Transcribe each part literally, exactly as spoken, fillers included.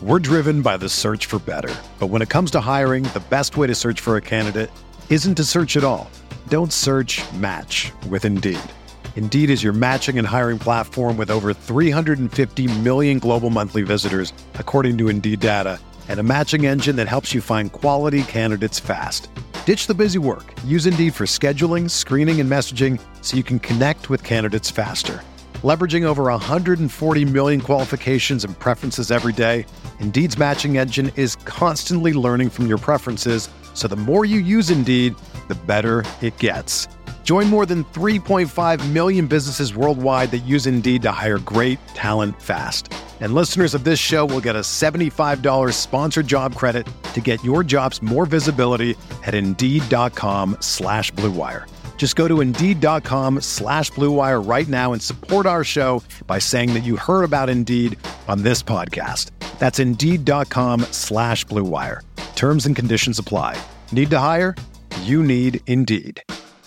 We're driven by the search for better. But when it comes to hiring, the best way to search for a candidate isn't to search at all. Don't search, match with Indeed. Indeed is your matching and hiring platform with over three hundred fifty million global monthly visitors, according to Indeed data, and a matching engine that helps you find quality candidates fast. Ditch the busy work. Use Indeed for scheduling, screening, and messaging so you can connect with candidates faster. Leveraging over one hundred forty million qualifications and preferences every day, Indeed's matching engine is constantly learning from your preferences, so the more you use Indeed, the better it gets. Join more than three point five million businesses worldwide that use Indeed to hire great talent fast. And listeners of this show will get a seventy-five dollars sponsored job credit to get your jobs more visibility at Indeed.com slash Blue Wire. Just go to Indeed.com slash Blue Wire right now and support our show by saying that you heard about Indeed on this podcast. That's Indeed.com slash Blue Wire. Terms and conditions apply. Need to hire? You need Indeed.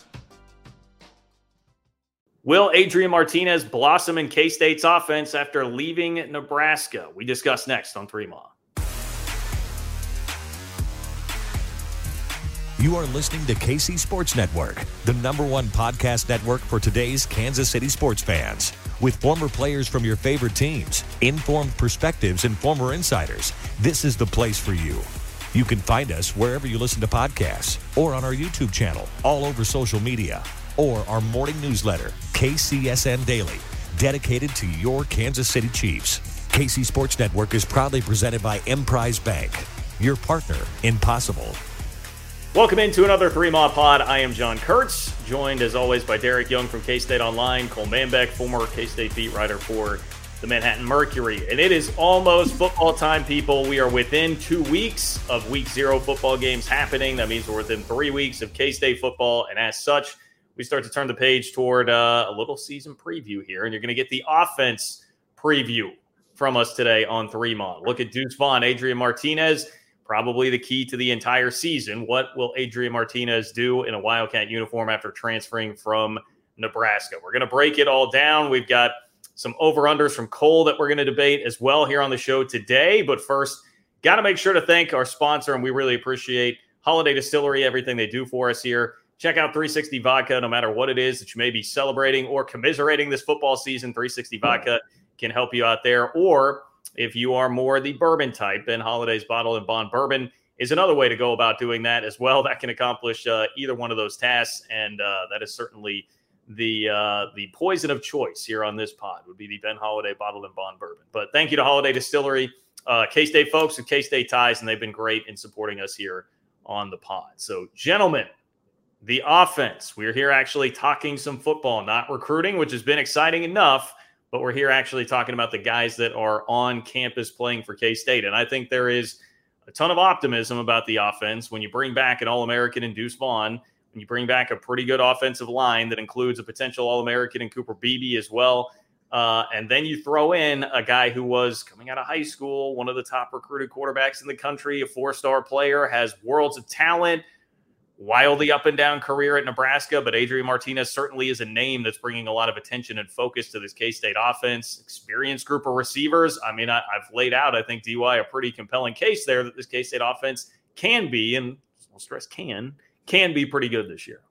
Will Adrian Martinez blossom in K-State's offense after leaving Nebraska? We discuss next on Three Ma. You are listening to K C Sports Network, the number one podcast network for today's Kansas City sports fans. With former players from your favorite teams, informed perspectives, and former insiders, this is the place for you. You can find us wherever you listen to podcasts or on our YouTube channel, all over social media, or our morning newsletter, K C S N Daily, dedicated to your Kansas City Chiefs. K C Sports Network is proudly presented by Emprise Bank, your partner in possible. Welcome into another Three Ma Pod. I am John Kurtz, joined as always by Derek Young from K-State Online, Cole Manbeck, former K-State beat writer for the Manhattan Mercury. And it is almost football time, people. We are within two weeks of week zero football games happening. That means we're within three weeks of K-State football. And as such, we start to turn the page toward uh, a little season preview here. And you're going to get the offense preview from us today on Three Ma. Look at Deuce Vaughn, Adrian Martinez, probably the key to the entire season. What will Adrian Martinez do in a Wildcat uniform after transferring from Nebraska? We're going to break it all down. We've got some over-unders from Cole that we're going to debate as well here on the show today. But first, got to make sure to thank our sponsor, and we really appreciate Holiday Distillery, everything they do for us here. Check out three sixty Vodka, no matter what it is that you may be celebrating or commiserating this football season. three sixty Vodka can help you out there. Or if you are more the bourbon type, then Holiday's Bottle and Bond Bourbon is another way to go about doing that as well. That can accomplish uh, either one of those tasks, and uh, that is certainly the uh, the poison of choice here on this pod would be the Ben Holiday Bottle and Bond Bourbon. But thank you to Holiday Distillery, uh, K-State folks with K-State ties, and they've been great in supporting us here on the pod. So, gentlemen, the offense. We're here actually talking some football, not recruiting, which has been exciting enough, but we're here actually talking about the guys that are on campus playing for K-State. And I think there is a ton of optimism about the offense when you bring back an All-American in Deuce Vaughn, when you bring back a pretty good offensive line that includes a potential All-American in Cooper Beebe as well. Uh, and then you throw in a guy who was coming out of high school, one of the top recruited quarterbacks in the country, a four-star player, has worlds of talent, wildly up and down career at Nebraska, but Adrian Martinez certainly is a name that's bringing a lot of attention and focus to this K-State offense. Experienced group of receivers. I mean, I, I've laid out, I think, D Y, a pretty compelling case there that this K-State offense can be, and I'll stress can, can be pretty good this year.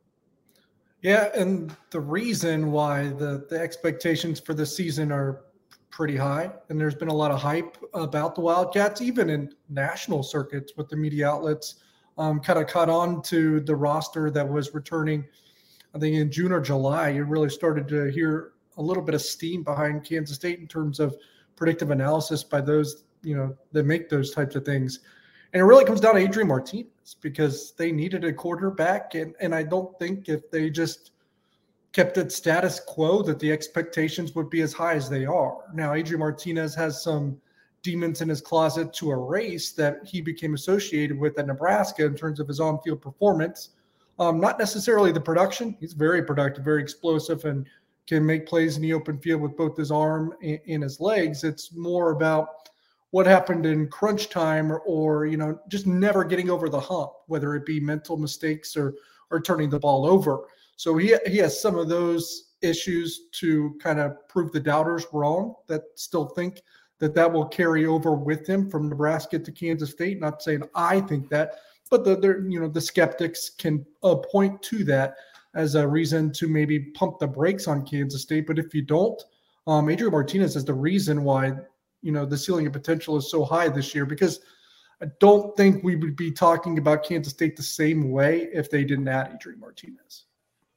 Yeah, and the reason why the, the expectations for this season are pretty high, and there's been a lot of hype about the Wildcats, even in national circuits with the media outlets, Um, kind of caught on to the roster that was returning, I think in June or July. You really started to hear a little bit of steam behind Kansas State in terms of predictive analysis by those, you know, that make those types of things. And it really comes down to Adrian Martinez because they needed a quarterback. And, and I don't think if they just kept it status quo that the expectations would be as high as they are. Now, Adrian Martinez has some demons in his closet to erase that he became associated with at Nebraska in terms of his on-field performance. Um, not necessarily the production. He's very productive, very explosive, and can make plays in the open field with both his arm and, and his legs. It's more about what happened in crunch time or, or, you know, just never getting over the hump, whether it be mental mistakes or or turning the ball over. So he he has some of those issues to kind of prove the doubters wrong that still think that that will carry over with him from Nebraska to Kansas State. Not saying I think that, but the, the you know the skeptics can uh, point to that as a reason to maybe pump the brakes on Kansas State. But if you don't, um, Adrian Martinez is the reason why you know the ceiling of potential is so high this year, because I don't think we would be talking about Kansas State the same way if they didn't add Adrian Martinez.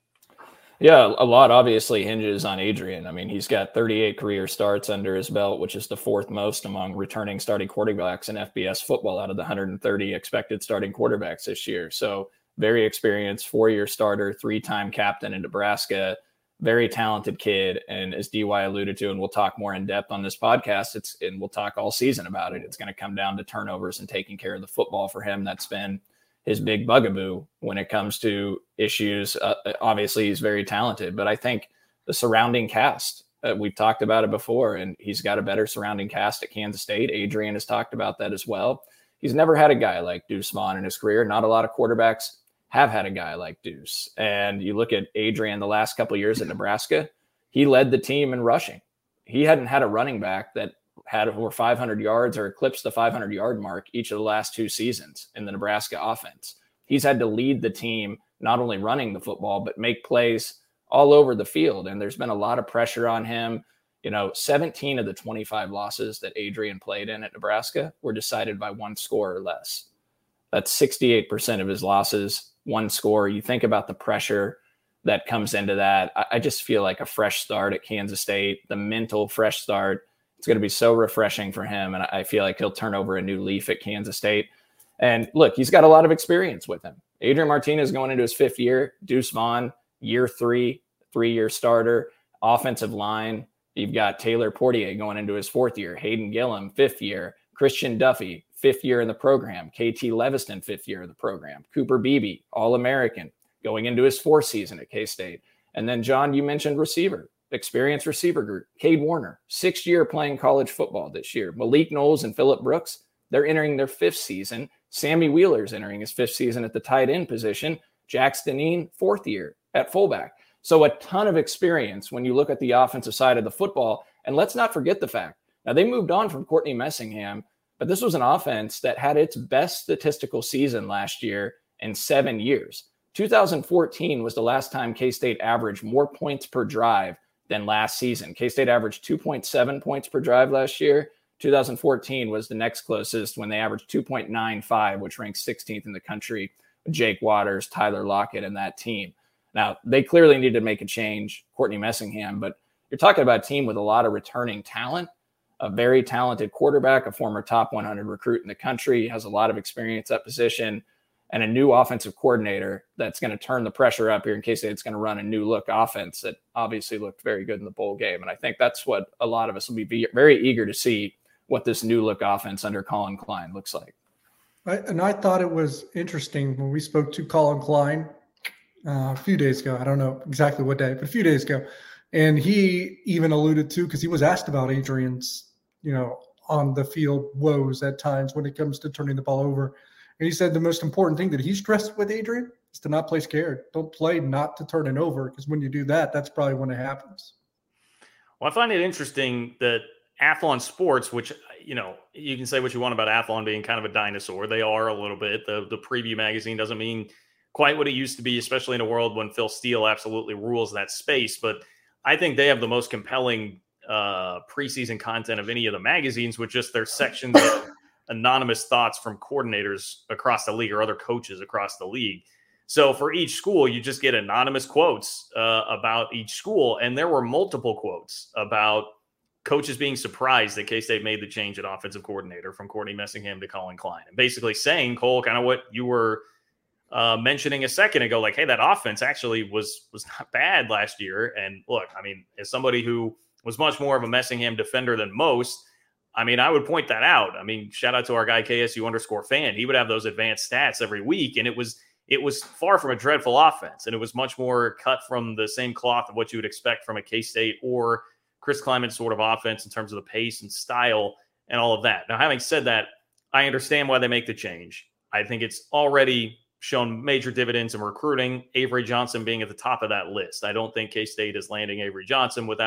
Yeah, a lot obviously hinges on Adrian. I mean, he's got thirty-eight career starts under his belt, which is the fourth most among returning starting quarterbacks in F B S football out of the one hundred thirty expected starting quarterbacks this year. So very experienced, four-year starter, three-time captain in Nebraska, very talented kid. And as D Y alluded to, and we'll talk more in depth on this podcast, it's and we'll talk all season about it. It's going to come down to turnovers and taking care of the football for him. That's been his big bugaboo when it comes to issues. Uh, obviously, he's very talented, but I think the surrounding cast, uh, we've talked about it before, and he's got a better surrounding cast at Kansas State. Adrian has talked about that as well. He's never had a guy like Deuce Vaughn in his career. Not a lot of quarterbacks have had a guy like Deuce. And you look at Adrian the last couple of years at Nebraska, he led the team in rushing. He hadn't had a running back that had over five hundred yards or eclipsed the five hundred yard mark each of the last two seasons in the Nebraska offense. He's had to lead the team, not only running the football, but make plays all over the field. And there's been a lot of pressure on him. You know, seventeen of the twenty-five losses that Adrian played in at Nebraska were decided by one score or less. That's sixty-eight percent of his losses, one score. You think about the pressure that comes into that. I, I just feel like a fresh start at Kansas State, the mental fresh start. It's going to be so refreshing for him, and I feel like he'll turn over a new leaf at Kansas State. And look, he's got a lot of experience with him. Adrian Martinez going into his fifth year. Deuce Vaughn, year three, three-year starter, offensive line. You've got Taylor Portier going into his fourth year. Hayden Gillum, fifth year. Christian Duffy, fifth year in the program. K T Leviston, fifth year of the program. Cooper Beebe, All-American, going into his fourth season at K-State. And then, John, you mentioned receiver. Experienced receiver group. Cade Warner, sixth year playing college football this year. Malik Knowles and Phillip Brooks, they're entering their fifth season. Sammy Wheeler's entering his fifth season at the tight end position. Jax Deneen, fourth year at fullback. So a ton of experience when you look at the offensive side of the football. And let's not forget the fact, now they moved on from Courtney Messingham, but this was an offense that had its best statistical season last year in seven years. two thousand fourteen was the last time K-State averaged more points per drive than last season. K-State averaged two point seven points per drive last year. two thousand fourteen was the next closest when they averaged two point nine five, which ranks sixteenth in the country with Jake Waters, Tyler Lockett, and that team. Now, they clearly need to make a change, Courtney Messingham, but you're talking about a team with a lot of returning talent, a very talented quarterback, a former top one hundred recruit in the country, has a lot of experience at position, and a new offensive coordinator that's going to turn the pressure up here in case it's going to run a new look offense that obviously looked very good in the bowl game. And I think that's what a lot of us will be very eager to see, what this new look offense under Colin Klein looks like. I, and I thought it was interesting when we spoke to Colin Klein uh, a few days ago. I don't know exactly what day, but a few days ago. And he even alluded to, because he was asked about Adrian's, you know, on the field woes at times when it comes to turning the ball over. And he said the most important thing that he stressed with Adrian is to not play scared. Don't play not to turn it over, because when you do that, that's probably when it happens. Well, I find it interesting that Athlon Sports, which, you know, you can say what you want about Athlon being kind of a dinosaur. They are a little bit. The, the preview magazine doesn't mean quite what it used to be, especially in a world when Phil Steele absolutely rules that space. But I think they have the most compelling uh, preseason content of any of the magazines, with just their sections of anonymous thoughts from coordinators across the league or other coaches across the league. So for each school, you just get anonymous quotes uh, about each school. And there were multiple quotes about coaches being surprised that K-State made the change at offensive coordinator from Courtney Messingham to Colin Klein, and basically saying, Cole, kind of what you were uh, mentioning a second ago, like, hey, that offense actually was, was not bad last year. And look, I mean, as somebody who was much more of a Messingham defender than most, I mean, I would point that out. I mean, shout out to our guy, K S U underscore fan. He would have those advanced stats every week, and it was it was far from a dreadful offense, and it was much more cut from the same cloth of what you would expect from a K-State or Chris Klieman sort of offense in terms of the pace and style and all of that. Now, having said that, I understand why they make the change. I think it's already shown major dividends in recruiting, Avery Johnson being at the top of that list. I don't think K-State is landing Avery Johnson without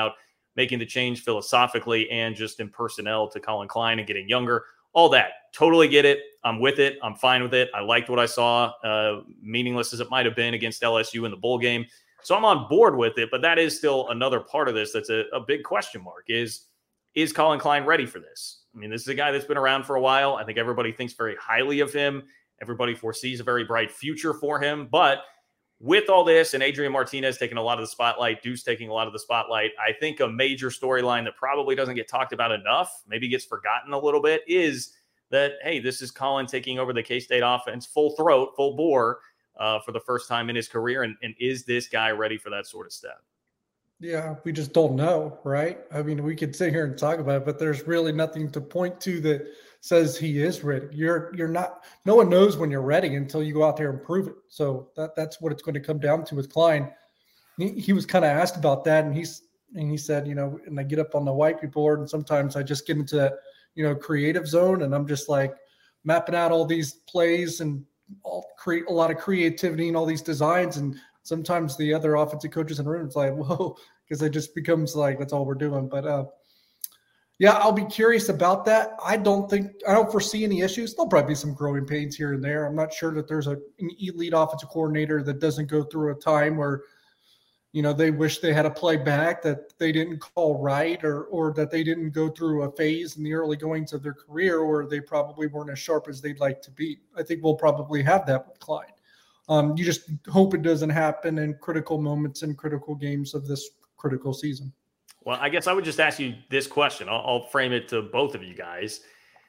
making the change philosophically and just in personnel to Colin Klein and getting younger. All that. Totally get it. I'm with it. I'm fine with it. I liked what I saw, uh, meaningless as it might have been against L S U in the bowl game. So I'm on board with it, but that is still another part of this that's a, a big question mark is, is Colin Klein ready for this? I mean, this is a guy that's been around for a while. I think everybody thinks very highly of him. Everybody foresees a very bright future for him. But with all this and Adrian Martinez taking a lot of the spotlight, Deuce taking a lot of the spotlight, I think a major storyline that probably doesn't get talked about enough, maybe gets forgotten a little bit, is that, hey, this is Colin taking over the K-State offense full throat, full bore uh, for the first time in his career. And, and is this guy ready for that sort of step? Yeah, we just don't know, right? I mean, we could sit here and talk about it, but there's really nothing to point to that says he is ready. You're you're not, no one knows when you're ready until you go out there and prove it. So that that's what it's going to come down to with Klein. He, he was kind of asked about that, and he's and he said, you know, and I get up on the whiteboard, and sometimes I just get into that, you know, creative zone, and I'm just like mapping out all these plays and all create a lot of creativity and all these designs. And sometimes the other offensive coaches in the room, it's like, whoa, because it just becomes like that's all we're doing. But uh, yeah, I'll be curious about that. I don't think I don't foresee any issues. There'll probably be some growing pains here and there. I'm not sure that there's a, an elite offensive coordinator that doesn't go through a time where, you know, they wish they had a play back that they didn't call right, or or that they didn't go through a phase in the early goings of their career where they probably weren't as sharp as they'd like to be. I think we'll probably have that with Klein. Um, you just hope it doesn't happen in critical moments and critical games of this critical season. Well, I guess I would just ask you this question. I'll, I'll frame it to both of you guys.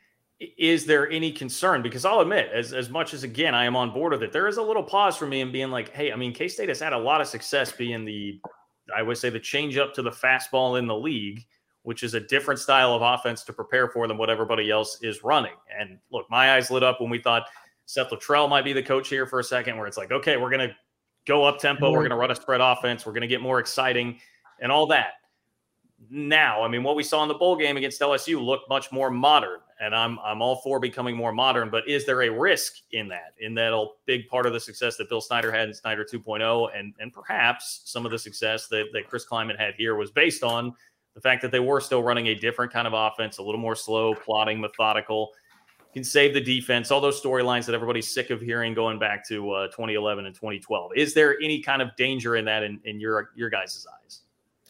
Is there any concern? Because I'll admit, as, as much as, again, I am on board with it, there is a little pause for me in being like, hey, I mean, K-State has had a lot of success being the, I would say, the change up to the fastball in the league, which is a different style of offense to prepare for than what everybody else is running. And look, my eyes lit up when we thought Seth Luttrell might be the coach here for a second, where it's like, okay, we're going to go up tempo. We're going to run a spread offense. We're going to get more exciting and all that. Now, I mean, what we saw in the bowl game against L S U looked much more modern, and I'm I'm all for becoming more modern, but is there a risk in that, in that a big part of the success that Bill Snyder had in Snyder two point oh, and, and perhaps some of the success that, that Chris Klieman had here was based on the fact that they were still running a different kind of offense, a little more slow, plotting, methodical, can save the defense, all those storylines that everybody's sick of hearing going back to uh, twenty eleven and twenty twelve. Is there any kind of danger in that in, in your your guys' eyes?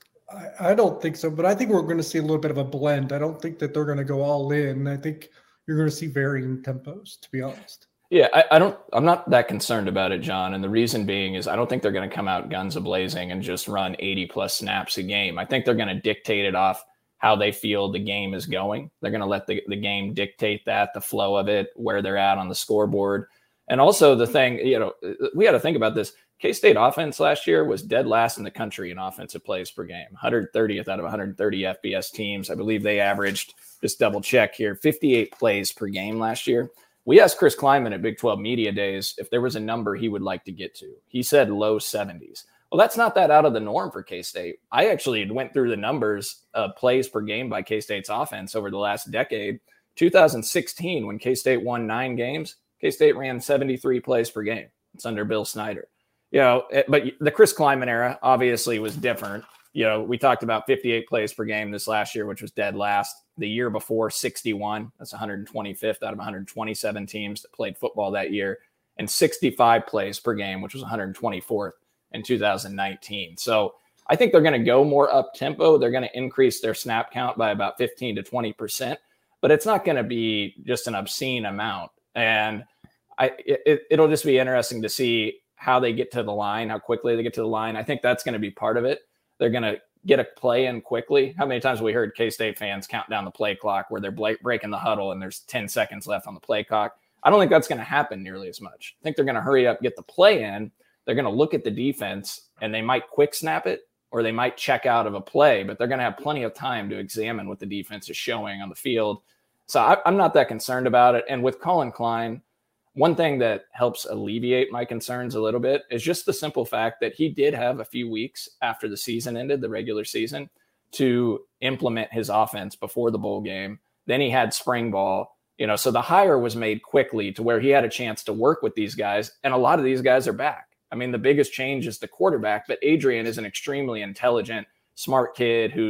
I don't think so, but I think we're going to see a little bit of a blend. I don't think that they're going to go all in. I think you're going to see varying tempos, to be honest. Yeah, I, I don't, I'm not that concerned about it, John. And the reason being is I don't think they're going to come out guns a-blazing and just run eighty plus snaps a game. I think they're going to dictate it off how they feel the game is going. They're going to let the, the game dictate that, the flow of it, where they're at on the scoreboard. And also the thing, you know, we got to think about this. K-State offense last year was dead last in the country in offensive plays per game, one hundred thirtieth out of one hundred thirty F B S teams. I believe they averaged, just double check here, fifty-eight plays per game last year. We asked Chris Klieman at Big twelve Media Days if there was a number he would like to get to. He said low seventies. Well, that's not that out of the norm for K-State. I actually went through the numbers of plays per game by K-State's offense over the last decade. two thousand sixteen, when K-State won nine games, K-State ran seventy-three plays per game. It's under Bill Snyder. You know, but the Chris Klieman era obviously was different. You know, we talked about fifty-eight plays per game this last year, which was dead last. The year before, sixty-one. That's one hundred twenty-fifth out of one hundred twenty-seven teams that played football that year. And sixty-five plays per game, which was one hundred twenty-fourth in two thousand nineteen. So I think they're going to go more up-tempo. They're going to increase their snap count by about fifteen to twenty percent. But it's not going to be just an obscene amount. And I it, it'll just be interesting to see how they get to the line, how quickly they get to the line. I think that's going to be part of it. They're going to get a play in quickly. How many times have we heard K-State fans count down the play clock where they're breaking the huddle and there's ten seconds left on the play clock? I don't think that's going to happen nearly as much. I think they're going to hurry up, get the play in. They're going to look at the defense, and they might quick snap it, or they might check out of a play, but they're going to have plenty of time to examine what the defense is showing on the field. So I, I'm not that concerned about it. And with Colin Klein, one thing that helps alleviate my concerns a little bit is just the simple fact that he did have a few weeks after the season ended, the regular season, to implement his offense before the bowl game. Then he had spring ball, you know, so the hire was made quickly to where he had a chance to work with these guys. And a lot of these guys are back. I mean, the biggest change is the quarterback, but Adrian is an extremely intelligent, smart kid who's,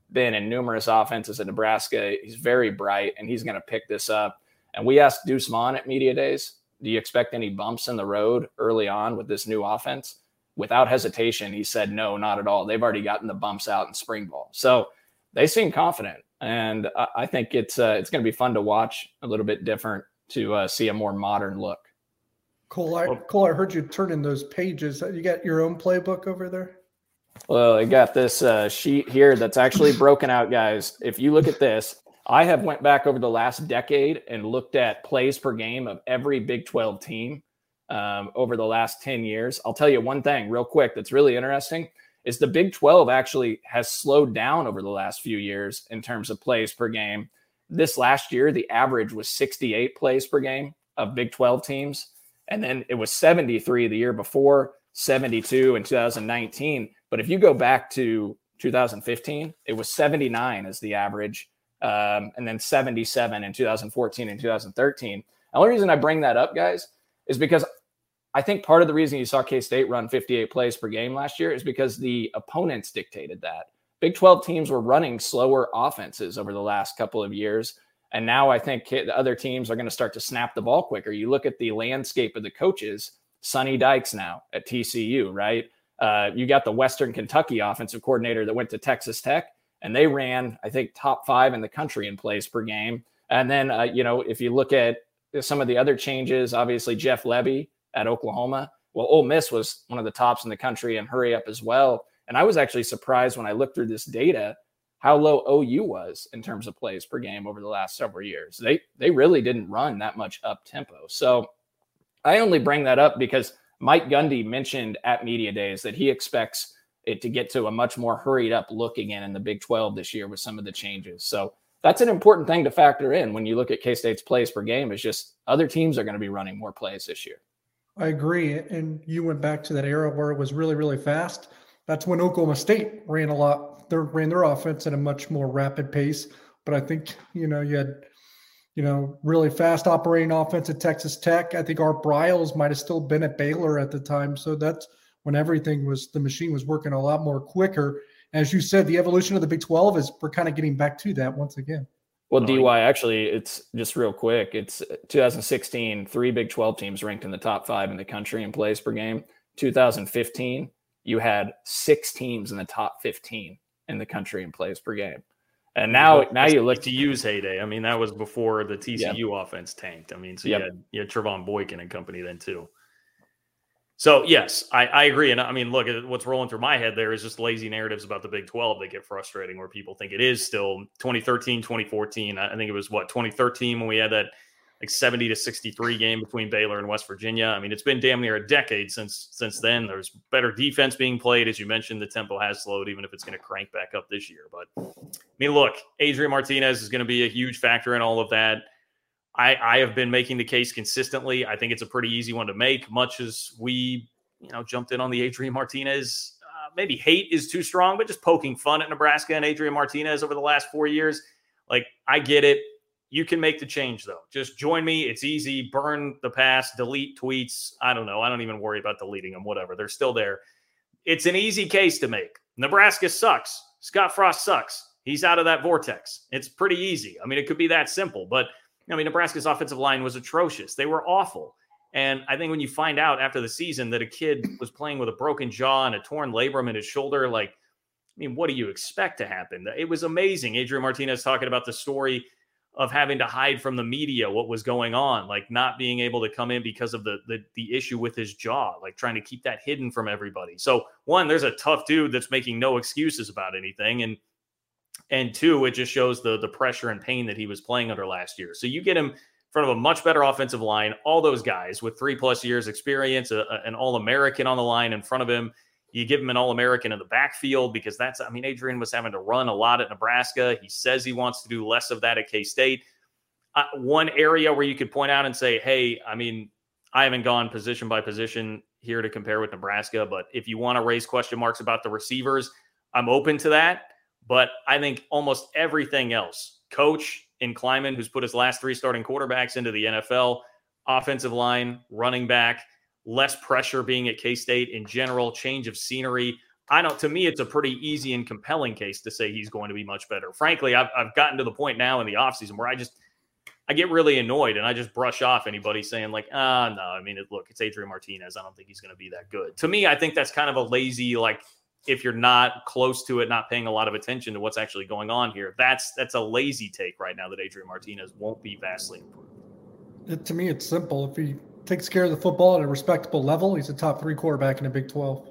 been in numerous offenses at Nebraska. He's very bright, and he's going to pick this up. And we asked Deuce Vaughn at Media Days, do you expect any bumps in the road early on with this new offense? Without hesitation, he said, no, not at all. They've already gotten the bumps out in spring ball. So they seem confident. And I think it's uh, it's going to be fun to watch, a little bit different, to uh, see a more modern look. Cole, I, Cole, I heard you turn in those pages. You got your own playbook over there? Well, I got this uh, sheet here that's actually broken out, guys. If you look at this, I have went back over the last decade and looked at plays per game of every Big twelve team um, over the last ten years. I'll tell you one thing real quick that's really interesting is the Big twelve actually has slowed down over the last few years in terms of plays per game. This last year, the average was sixty-eight plays per game of Big twelve teams. And then it was seventy-three the year before, seventy-two in two thousand nineteen. But if you go back to two thousand fifteen, it was seventy-nine as the average, um, and then seventy-seven in two thousand fourteen and two thousand thirteen. The only reason I bring that up, guys, is because I think part of the reason you saw K-State run fifty-eight plays per game last year is because the opponents dictated that. Big twelve teams were running slower offenses over the last couple of years. And now I think the other teams are going to start to snap the ball quicker. You look at the landscape of the coaches, Sonny Dykes now at T C U, right? Uh, you got the Western Kentucky offensive coordinator that went to Texas Tech, and they ran, I think, top five in the country in plays per game. And then, uh, you know, if you look at some of the other changes, obviously Jeff Lebby at Oklahoma. Well, Ole Miss was one of the tops in the country in hurry up as well. And I was actually surprised when I looked through this data how low O U was in terms of plays per game over the last several years. They they really didn't run that much up tempo. So I only bring that up because Mike Gundy mentioned at Media Days that he expects it to get to a much more hurried up look again in the Big twelve this year with some of the changes. So that's an important thing to factor in when you look at K-State's plays per game. Is just other teams are going to be running more plays this year. I agree. And you went back to that era where it was really, really fast. That's when Oklahoma State ran a lot. They ran their offense at a much more rapid pace. But I think, you know, you had, you know, really fast operating offense at Texas Tech. I think Art Briles might have still been at Baylor at the time. So that's when everything was, the machine was working a lot more quicker. As you said, the evolution of the Big twelve is we're kind of getting back to that once again. Well, D Y, actually, it's just real quick. It's two thousand sixteen, three Big twelve teams ranked in the top five in the country in plays per game. two thousand fifteen, you had six teams in the top fifteen in the country in plays per game. And now, well, now you look to use heyday. I mean, that was before the T C U yep. offense tanked. I mean, so yep. you had, you had Trevon Boykin and company then too. So yes, I, I agree. And I mean, look, what's rolling through my head there is just lazy narratives about the Big twelve that get frustrating, where people think it is still twenty thirteen, twenty fourteen. I think it was what, twenty thirteen when we had that like seventy to sixty-three game between Baylor and West Virginia. I mean, it's been damn near a decade since, since then. There's better defense being played. As you mentioned, the tempo has slowed, even if it's going to crank back up this year. But I mean, look, Adrian Martinez is going to be a huge factor in all of that. I, I have been making the case consistently. I think it's a pretty easy one to make, much as we, you know, jumped in on the Adrian Martinez. Uh, maybe hate is too strong, but just poking fun at Nebraska and Adrian Martinez over the last four years. Like, I get it. You can make the change, though. Just join me. It's easy. Burn the past, delete tweets. I don't know. I don't even worry about deleting them, whatever. They're still there. It's an easy case to make. Nebraska sucks. Scott Frost sucks. He's out of that vortex. It's pretty easy. I mean, it could be that simple, but I mean, Nebraska's offensive line was atrocious. They were awful. And I think when you find out after the season that a kid was playing with a broken jaw and a torn labrum in his shoulder, like, I mean, what do you expect to happen? It was amazing. Adrian Martinez talking about the story of having to hide from the media what was going on, like not being able to come in because of the, the the issue with his jaw, like trying to keep that hidden from everybody. So one, there's a tough dude that's making no excuses about anything. And And two, it just shows the the pressure and pain that he was playing under last year. So you get him in front of a much better offensive line, all those guys with three plus years experience, a, a, an All-American on the line in front of him. You give him an All-American in the backfield because that's, I mean, Adrian was having to run a lot at Nebraska. He says he wants to do less of that at K-State. Uh, one area where you could point out and say, hey, I mean, I haven't gone position by position here to compare with Nebraska, but if you want to raise question marks about the receivers, I'm open to that. But I think almost everything else, coach in Kleiman, who's put his last three starting quarterbacks into the N F L, offensive line, running back, less pressure being at K-State in general, change of scenery, I don't, to me, it's a pretty easy and compelling case to say he's going to be much better. Frankly, I've, I've gotten to the point now in the offseason where I just, I get really annoyed and I just brush off anybody saying like, ah, no, I mean, it, look, it's Adrian Martinez. I don't think he's going to be that good. To me, I think that's kind of a lazy, like, if you're not close to it, not paying a lot of attention to what's actually going on here, that's, that's a lazy take right now that Adrian Martinez won't be vastly improved. It, to me, it's simple. If he takes care of the football at a respectable level, he's a top three quarterback in the Big twelve.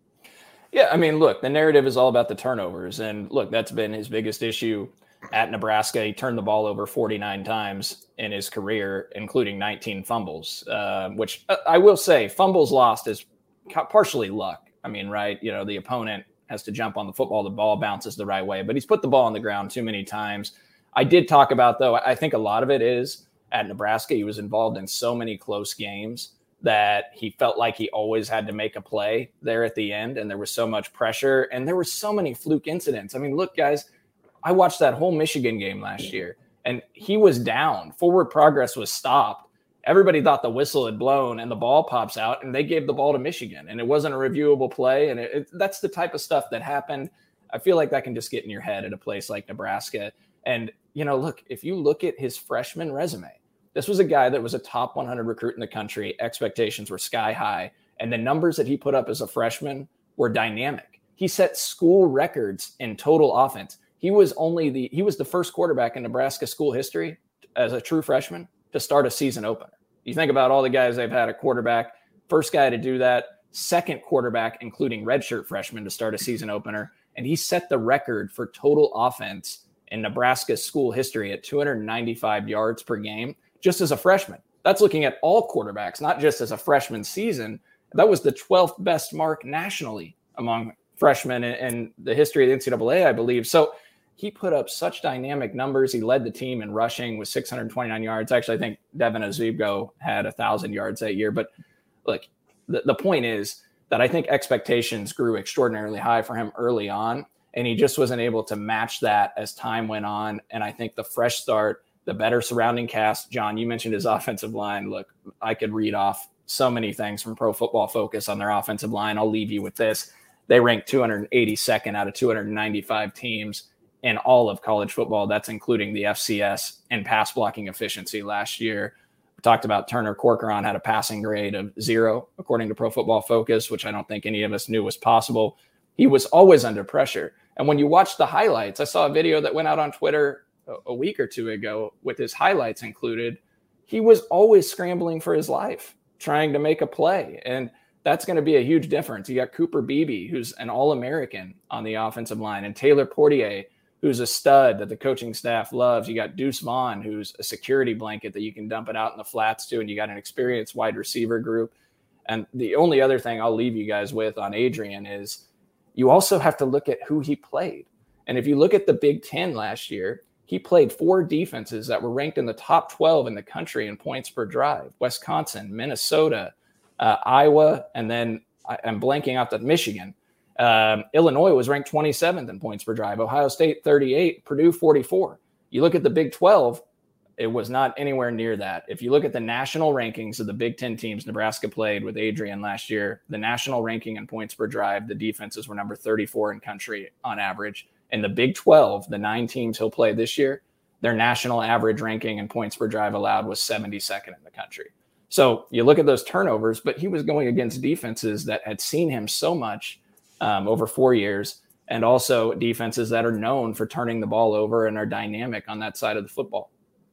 Yeah, I mean, look, the narrative is all about the turnovers. And look, that's been his biggest issue at Nebraska. He turned the ball over forty-nine times in his career, including nineteen fumbles, uh, which uh, I will say fumbles lost is partially luck. I mean, right, you know, the opponent has to jump on the football, the ball bounces the right way, but he's put the ball on the ground too many times. I did talk about, though, I think a lot of it is at Nebraska, he was involved in so many close games that he felt like he always had to make a play there at the end. And there was so much pressure and there were so many fluke incidents. I mean, look, guys, I watched that whole Michigan game last year and he was down. Forward progress was stopped. Everybody thought the whistle had blown and the ball pops out and they gave the ball to Michigan and it wasn't a reviewable play. And it, it, that's the type of stuff that happened. I feel like that can just get in your head at a place like Nebraska. And, you know, look, if you look at his freshman resume, this was a guy that was a top one hundred recruit in the country. Expectations were sky high. And the numbers that he put up as a freshman were dynamic. He set school records in total offense. He was only the, he was the first quarterback in Nebraska school history as a true freshman to start a season opener. You think about all the guys they've had at quarterback, first guy to do that, second quarterback, including redshirt freshman to start a season opener. And he set the record for total offense in Nebraska school history at two hundred ninety-five yards per game. Just as a freshman. That's looking at all quarterbacks, not just as a freshman season. That was the twelfth best mark nationally among freshmen in, in the history of the N C double A, I believe. So he put up such dynamic numbers. He led the team in rushing with six hundred twenty-nine yards. Actually, I think Devin Ozigbo had one thousand yards that year. But look, the, the point is that I think expectations grew extraordinarily high for him early on, and he just wasn't able to match that as time went on. And I think the fresh start, the better surrounding cast. John, you mentioned his offensive line. Look, I could read off so many things from Pro Football Focus on their offensive line. I'll leave you with this. They ranked two hundred eighty-second out of two hundred ninety-five teams in all of college football. That's including the F C S in pass blocking efficiency last year. We talked about Turner Corcoran had a passing grade of zero, according to Pro Football Focus, which I don't think any of us knew was possible. He was always under pressure. And when you watch the highlights, I saw a video that went out on Twitter a week or two ago with his highlights included. He was always scrambling for his life, trying to make a play. And that's going to be a huge difference. You got Cooper Beebe, who's an All-American on the offensive line, and Taylor Portier, who's a stud that the coaching staff loves. You got Deuce Vaughn, who's a security blanket that you can dump it out in the flats to, and you got an experienced wide receiver group. And the only other thing I'll leave you guys with on Adrian is you also have to look at who he played. And if you look at the Big Ten last year, he played four defenses that were ranked in the top twelve in the country in points per drive: Wisconsin, Minnesota, uh, Iowa, and then I, I'm blanking out the Michigan. Um, Illinois was ranked twenty-seventh in points per drive, Ohio State thirty-eight, Purdue forty-four. You look at the Big twelve, it was not anywhere near that. If you look at the national rankings of the Big Ten teams Nebraska played with Adrian last year, the national ranking in points per drive, the defenses were number thirty-four in country on average. In the Big twelve, the nine teams he'll play this year, their national average ranking and points per drive allowed was seventy-second in the country. So you look at those turnovers, but he was going against defenses that had seen him so much um, over four years, and also defenses that are known for turning the ball over and are dynamic on that side of the football.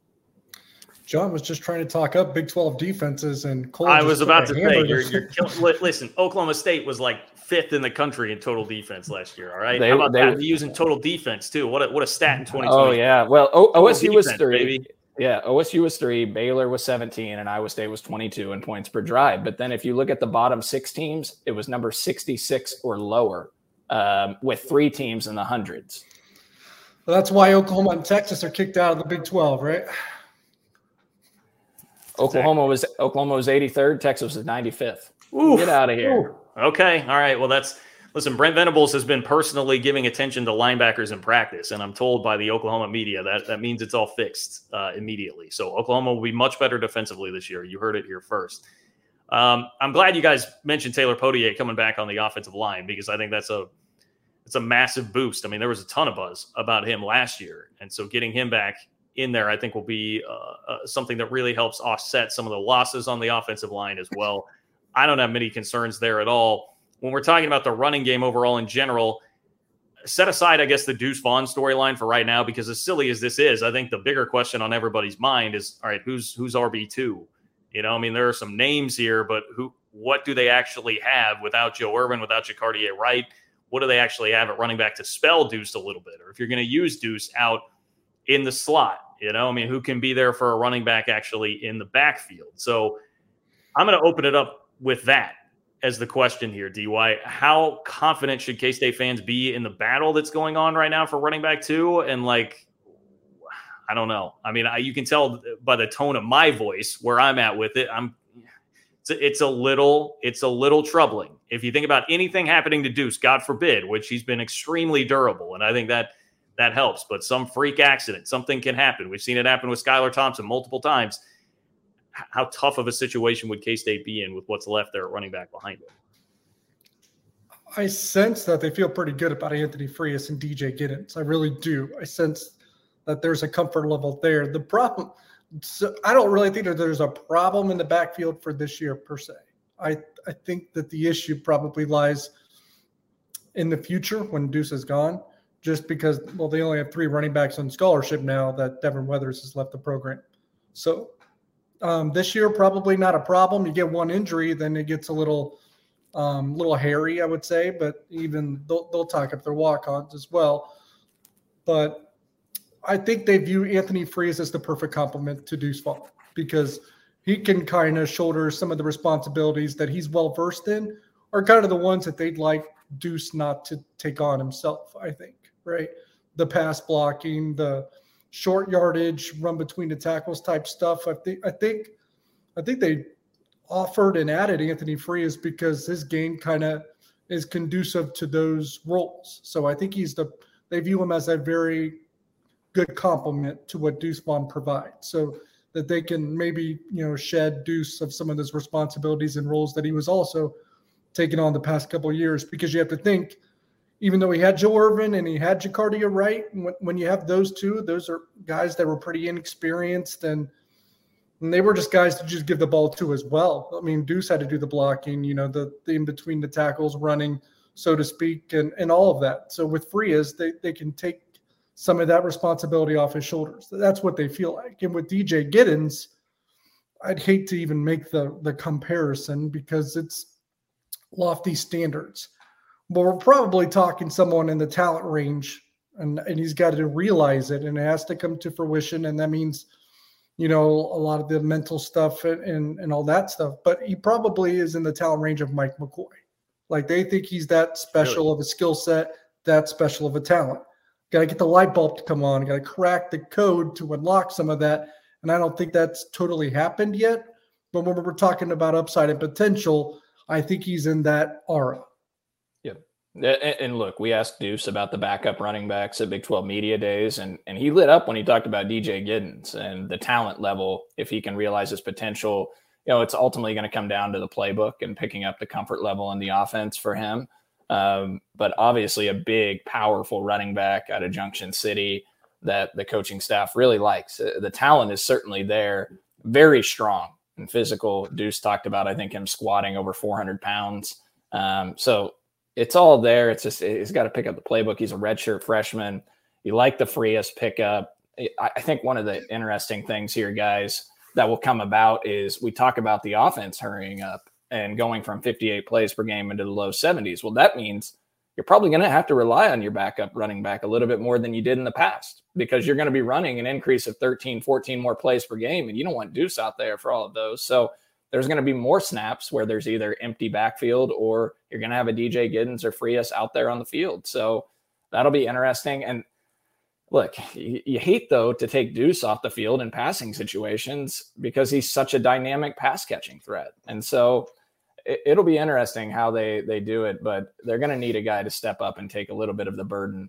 John was just trying to talk up Big twelve defenses, and Cole I was about to say, you're, you're killing, listen, Oklahoma State was like fifth in the country in total defense last year. All right, they, how about they, that? They're using total defense too. What a, what a stat in twenty twenty. Oh yeah, well o- O S U defense, was three. Baby. Yeah, O S U was three, Baylor was seventeen, and Iowa State was twenty-two in points per drive. But then if you look at the bottom six teams, it was number sixty-six or lower, um, with three teams in the hundreds. Well, that's why Oklahoma and Texas are kicked out of the Big twelve, right? Oklahoma was Oklahoma was eighty-third, Texas was ninety-fifth. Oof. Get out of here. Oof. Okay, all right. Well, that's listen. Brent Venables has been personally giving attention to linebackers in practice, and I'm told by the Oklahoma media that that means it's all fixed uh, immediately. So Oklahoma will be much better defensively this year. You heard it here first. Um, I'm glad you guys mentioned Taylor Potier coming back on the offensive line, because I think that's a it's a massive boost. I mean, there was a ton of buzz about him last year, and so getting him back in there, I think, will be uh, uh, something that really helps offset some of the losses on the offensive line as well. I don't have many concerns there at all. When we're talking about the running game overall in general, set aside, I guess, the Deuce Vaughn storyline for right now, because as silly as this is, I think the bigger question on everybody's mind is, all right, who's who's R B two? You know, I mean, there are some names here, but who? What do they actually have without Joe Irvin, without Jacardier Wright? What do they actually have at running back to spell Deuce a little bit? Or if you're going to use Deuce out in the slot, you know, I mean, who can be there for a running back actually in the backfield? So I'm going to open it up with that as the question here, D Y. How confident should K-State fans be in the battle that's going on right now for running back two? And like, I don't know. I mean, I, you can tell by the tone of my voice where I'm at with it. I'm, it's a, it's a little, it's a little troubling. If you think about anything happening to Deuce, God forbid, which he's been extremely durable, and I think that that helps. But some freak accident, something can happen. We've seen it happen with Skylar Thompson multiple times. How tough of a situation would K-State be in with what's left there at running back behind it? I sense that they feel pretty good about Anthony Frias and D J Giddens. I really do. I sense that there's a comfort level there. The problem, so I don't really think that there's a problem in the backfield for this year per se. I, I think that the issue probably lies in the future when Deuce is gone, just because, well, they only have three running backs on scholarship now that Devin Weathers has left the program. So um, this year, probably not a problem. You get one injury, then it gets a little um, little hairy, I would say, but even they'll, they'll talk up their walk-ons as well. But I think they view Anthony Frias as the perfect complement to Deuce Vaughn, because he can kind of shoulder some of the responsibilities that he's well-versed in, are kind of the ones that they'd like Deuce not to take on himself, I think, right? The pass blocking, the short yardage, run between the tackles type stuff. I think I think I think they offered and added Anthony Frias because his game kind of is conducive to those roles. So I think he's the they view him as a very good complement to what Deuce Vaughn provides, so that they can maybe, you know, shed Deuce of some of those responsibilities and roles that he was also taking on the past couple of years. Because you have to think, even though he had Joe Irvin and he had Jacardier Wright, when, when you have those two, those are guys that were pretty inexperienced, and, and they were just guys to just give the ball to as well. I mean, Deuce had to do the blocking, you know, the, the in between the tackles running, so to speak, and, and all of that. So with Frias, they, they can take some of that responsibility off his shoulders. That's what they feel like. And with D J Giddens, I'd hate to even make the, the comparison because it's lofty standards. But we're probably talking someone in the talent range, and, and he's got to realize it, and it has to come to fruition. And that means, you know, a lot of the mental stuff and, and, and all that stuff. But he probably is in the talent range of Mike McCoy. Like, they think he's that special really? of a skill set, that special of a talent. Got to get the light bulb to come on. Got to crack the code to unlock some of that. And I don't think that's totally happened yet. But when we're talking about upside and potential, I think he's in that aura. Yeah. And look, we asked Deuce about the backup running backs at Big twelve Media Days, and, and he lit up when he talked about D J Giddens and the talent level. If he can realize his potential, you know, it's ultimately going to come down to the playbook and picking up the comfort level in the offense for him. Um, but obviously a big, powerful running back out of Junction City that the coaching staff really likes. Uh, the talent is certainly there, very strong and physical. Deuce talked about, I think, him squatting over four hundred pounds. Um, so it's all there. It's just, he's got to pick up the playbook. He's a redshirt freshman. You like the Frias pickup. I, I think one of the interesting things here, guys, that will come about is we talk about the offense hurrying up and going from fifty-eight plays per game into the low seventies. Well, that means you're probably going to have to rely on your backup running back a little bit more than you did in the past, because you're going to be running an increase of thirteen, fourteen more plays per game, and you don't want Deuce out there for all of those. So there's going to be more snaps where there's either empty backfield or you're going to have a D J Giddens or Frias out there on the field. So that'll be interesting. And look, you, you hate, though, to take Deuce off the field in passing situations because he's such a dynamic pass catching threat. And so it, it'll be interesting how they, they do it, but they're going to need a guy to step up and take a little bit of the burden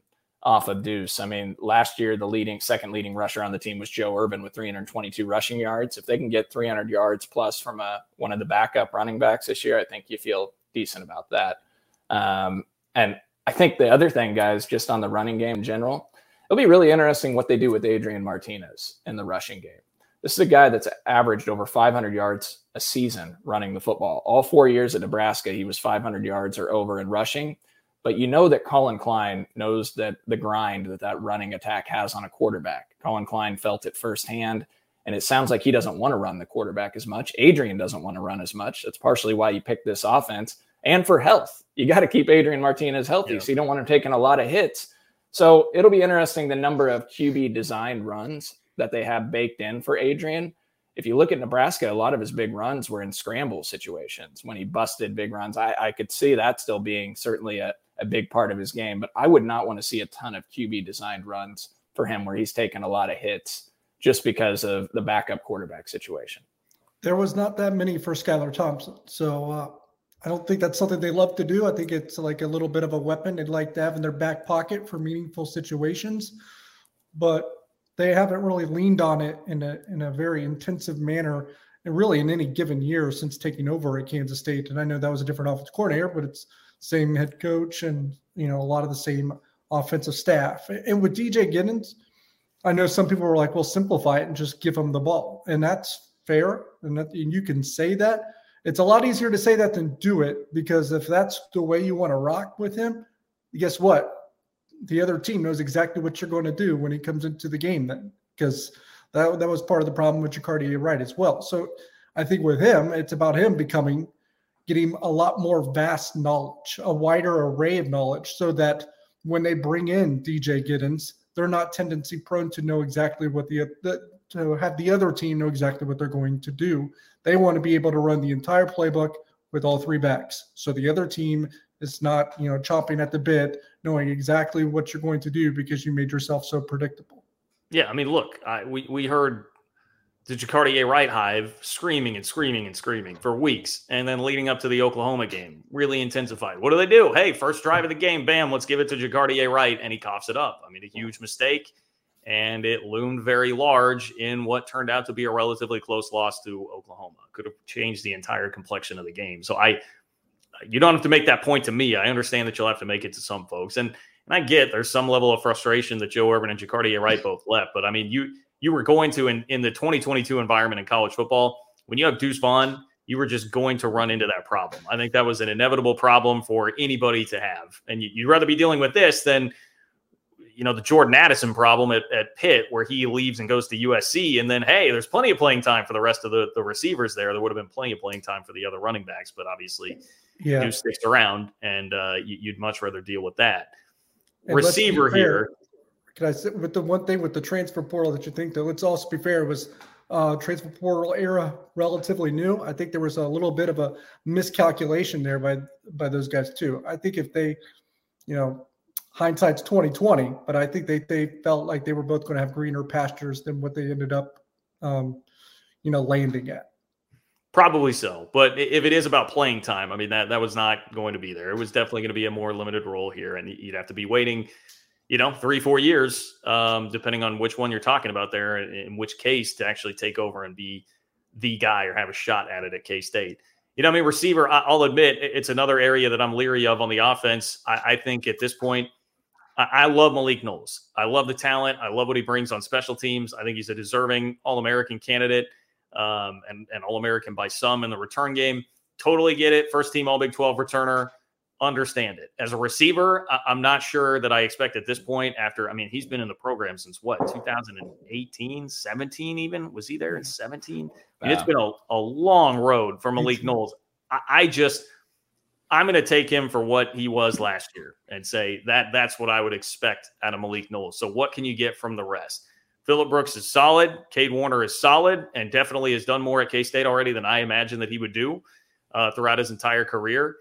off of Deuce. I mean, last year, the leading second leading rusher on the team was Joe Urban with three hundred twenty-two rushing yards. If they can get three hundred yards plus from a, one of the backup running backs this year, I think you feel decent about that. Um, and I think the other thing, guys, just on the running game in general, it'll be really interesting what they do with Adrian Martinez in the rushing game. This is a guy that's averaged over five hundred yards a season running the football. All four years at Nebraska, he was five hundred yards or over in rushing. But you know that Colin Klein knows that the grind that that running attack has on a quarterback. Colin Klein felt it firsthand, and it sounds like he doesn't want to run the quarterback as much. Adrian doesn't want to run as much. That's partially why you picked this offense. And for health, you got to keep Adrian Martinez healthy, yeah. So you don't want him taking a lot of hits. So it'll be interesting the number of Q B designed runs that they have baked in for Adrian. If you look at Nebraska, a lot of his big runs were in scramble situations when he busted big runs. I, I could see that still being certainly a, a big part of his game, but I would not want to see a ton of Q B designed runs for him where he's taken a lot of hits just because of the backup quarterback situation. There was not that many for Skylar Thompson. So uh, I don't think that's something they love to do. I think it's like a little bit of a weapon they'd like to have in their back pocket for meaningful situations, but they haven't really leaned on it in a in a very intensive manner, and really in any given year since taking over at Kansas State. And I know that was a different offensive coordinator, but it's same head coach and, you know, a lot of the same offensive staff. And with D J Giddens, I know some people were like, well, simplify it and just give him the ball. And that's fair. And, that, and you can say that. It's a lot easier to say that than do it, because if that's the way you want to rock with him, guess what? The other team knows exactly what you're going to do when he comes into the game then, because that, that was part of the problem with Jacardi Wright as well. So I think with him, it's about him becoming, getting a lot more vast knowledge, a wider array of knowledge, so that when they bring in D J Giddens, they're not tendency prone to know exactly what the, the to have the other team know exactly what they're going to do. They want to be able to run the entire playbook with all three backs. So the other team is not, you know, chomping at the bit, knowing exactly what you're going to do because you made yourself so predictable. Yeah, I mean, look, I, we we heard the Jacardi Wright hive screaming and screaming and screaming for weeks, and then leading up to the Oklahoma game, really intensified. What do they do? Hey, first drive of the game, bam, let's give it to Jacardi Wright, and he coughs it up. I mean, a huge mistake, and it loomed very large in what turned out to be a relatively close loss to Oklahoma. Could have changed the entire complexion of the game. So I, you don't have to make that point to me. I understand that you'll have to make it to some folks, and and I get there's some level of frustration that Joe Urban and Jacardi Wright both left, but I mean, you. You were going to, in, in the twenty twenty-two environment in college football, when you have Deuce Vaughn, you were just going to run into that problem. I think that was an inevitable problem for anybody to have. And you, you'd rather be dealing with this than, you know, the Jordan Addison problem at, at Pitt, where he leaves and goes to U S C. And then, hey, there's plenty of playing time for the rest of the, the receivers there. There would have been plenty of playing time for the other running backs, but obviously yeah. Deuce sticks around, and uh, you, you'd much rather deal with that. And receiver here. Can I say with the one thing with the transfer portal that you think, though, let's also be fair, it was uh, transfer portal era relatively new. I think there was a little bit of a miscalculation there by by those guys too. I think if they, you know, hindsight's twenty twenty, but I think they they felt like they were both going to have greener pastures than what they ended up, um, you know, landing at. Probably so. But if it is about playing time, I mean, that that was not going to be there. It was definitely going to be a more limited role here, and you'd have to be waiting, you know, three, four years, um, depending on which one you're talking about there, in which case to actually take over and be the guy or have a shot at it at K-State. You know, I mean, receiver, I'll admit it's another area that I'm leery of on the offense. I, I think at this point, I, I love Malik Knowles. I love the talent. I love what he brings on special teams. I think he's a deserving All-American candidate, um, and, and All-American by some in the return game. Totally get it. First team All-Big twelve returner. Understand it. As a receiver, I'm not sure that I expect at this point after, I mean, he's been in the program since what, two thousand eighteen, seventeen even? Was he there in seventeen? I mean, wow. It's been a, a long road for Malik Knowles. I, I just, I'm going to take him for what he was last year and say that that's what I would expect out of Malik Knowles. So what can you get from the rest? Phillip Brooks is solid. Cade Warner is solid and definitely has done more at K-State already than I imagined that he would do uh, throughout his entire career.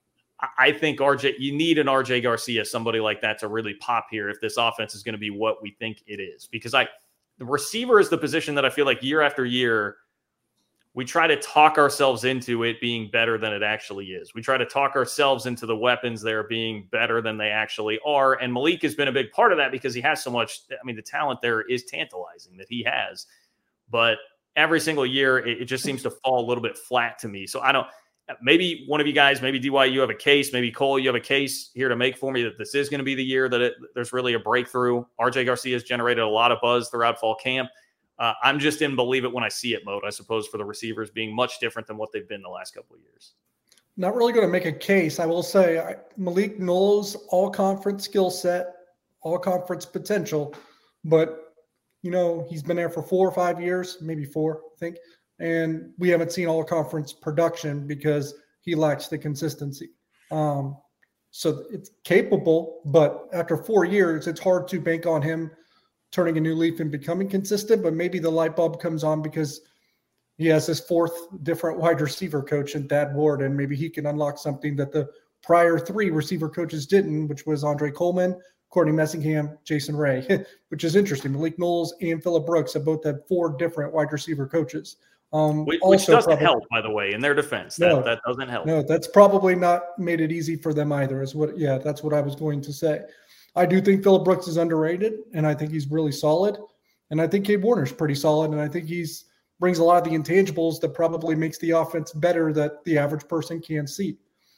I think R J, you need an R J Garcia, somebody like that, to really pop here if this offense is going to be what we think it is. Because I, the receiver is the position that I feel like year after year, we try to talk ourselves into it being better than it actually is. We try to talk ourselves into the weapons there being better than they actually are. And Malik has been a big part of that because he has so much. I mean, the talent there is tantalizing that he has. But every single year, it, it just seems to fall a little bit flat to me. So I don't, maybe one of you guys, maybe D Y, you have a case, maybe Cole, you have a case here to make for me that this is going to be the year that it, there's really a breakthrough. R J Garcia has generated a lot of buzz throughout fall camp. Uh, I'm just in believe it when I see it mode, I suppose, for the receivers being much different than what they've been the last couple of years. Not really going to make a case. I will say I, Malik Knowles, all conference skill set, all conference potential, but you know, he's been there for four or five years, maybe four, I think. And we haven't seen all conference production because he lacks the consistency. Um, so it's capable, but after four years, it's hard to bank on him turning a new leaf and becoming consistent, but maybe the light bulb comes on because he has his fourth different wide receiver coach in Thad Ward, and maybe he can unlock something that the prior three receiver coaches didn't, which was Andre Coleman, Courtney Messingham, Jason Ray, which is interesting. Malik Knowles and Phillip Brooks have both had four different wide receiver coaches. Um, which which doesn't probably help, by the way, in their defense. That, no, that doesn't help. No, that's probably not made it easy for them either, is what, yeah, that's what I was going to say. I do think Phillip Brooks is underrated, and I think he's really solid. And I think Cade Warner's pretty solid, and I think he's brings a lot of the intangibles that probably makes the offense better that the average person can't see.